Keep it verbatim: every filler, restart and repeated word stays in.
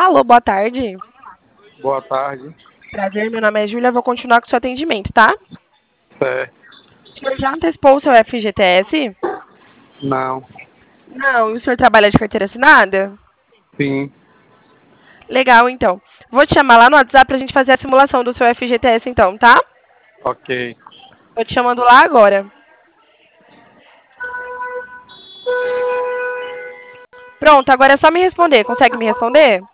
Alô, boa tarde. Boa tarde. Prazer, meu nome é Júlia, vou continuar com o seu atendimento, tá? Certo. O senhor já antecipou o seu F G T S? Não. Não, e o senhor trabalha de carteira assinada? Sim. Legal, então. Vou te chamar lá no WhatsApp pra gente fazer a simulação do seu F G T S, então, tá? Ok. Tô te chamando lá agora. Pronto, agora é só me responder. Consegue me responder?